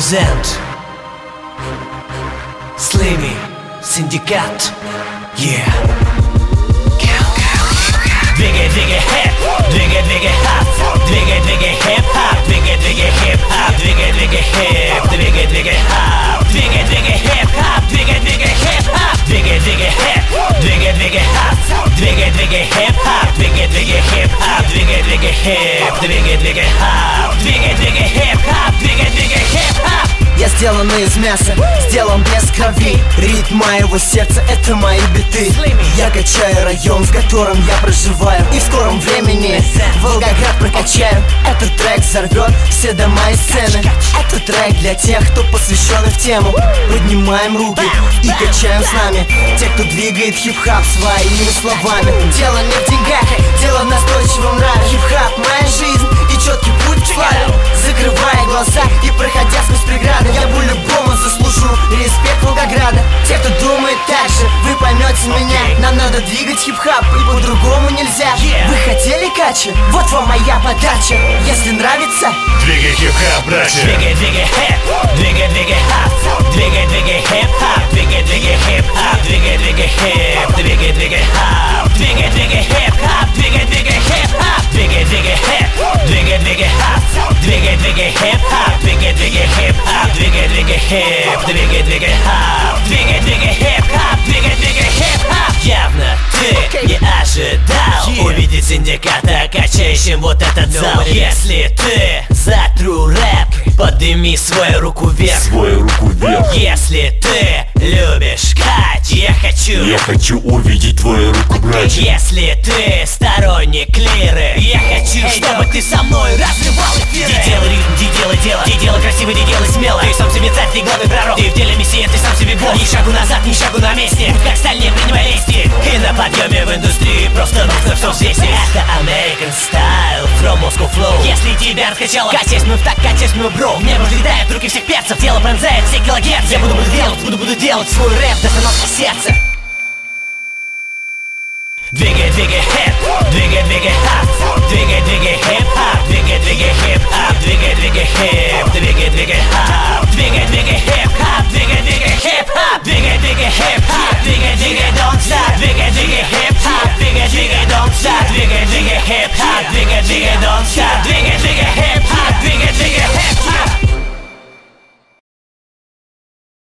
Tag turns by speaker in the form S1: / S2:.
S1: present Slimmy Syndicate. Yeah. Двигай хэп, двигай хап, двигай хип-хап, двигай хип-хап, двигай хэп, двигай хап, двигай хип-хап, двигай хип-хап, двигай хэп, двигай хап, двигай хип-хап, двигай хип-хап, двигай хэп, двигай хап, двигай хип-хап, двигай хип-хап.
S2: Я сделан из мяса, сделан без крови. Ритм моего сердца — это мои биты. Я качаю район, в котором я проживаю, и в скором времени Волгоград прокачаю. Этот трек взорвет все дома и сцены. Это трек для тех, кто посвящен в тему. Поднимаем руки и качаем с нами. Те, кто двигает хип-хап своими словами. Дело не в деньгах, дело в настойчивом нраве. Хип-хап — моя жизнь и четкий путь к славе. Закрывая глаза и проходя сквозь преграды, я по-любому заслужу респект Волгограда. Те, кто думает так же, вы поймете меня. Нам надо двигать хип-хап, и по-другому нельзя. Вы хотели кача? Вот вам моя подача. Если нравится,
S3: двигай хип-хап, братья.
S1: Двигай хэп, двигай хап, двигай хип-хап, двигай хип-хап, двигай хэп, двигай хап, двигай хип-хап, двигай хип-хап, двигай хэп, двигай хап, двигай хип-хап, двигай хип-хап, двигай хэп, двигай хап, двигай хип-хап, двигай хип-хап. Явно ты не ожидал увидеть синдиката, качающим вот этот зал. Если ты за true рэп, подними свою руку вверх. Если ты любишь кач, я хочу
S3: увидеть твою руку, братья.
S1: Если ты сторонник лиры, я хочу, чтобы ты со мной разрывал эфиры. Ты делай ритм, ты делай дело, ты делай красиво, ты делай смело. Ты сам себе царь, ты главный пророк, ты в деле мессия, ты сам себе бог. Ни шагу назад, ни шагу на месте, будь как сталь, не принимай лести. И на подъеме в индустрии просто нужно все взвесить. Это American Style, from Moscow Flow. Если тебя раскачало, качайся мы в так, качайся мы бро. В небо взлетает руки всех перцев, тело пронзает все килогерцы. Я буду делать свой рэп до остановки сердца. Двигай хэп, двигай хап, двигай хип-хап, двигай хип-хап, двигай хэп, двигай хап, двигай хип-хап.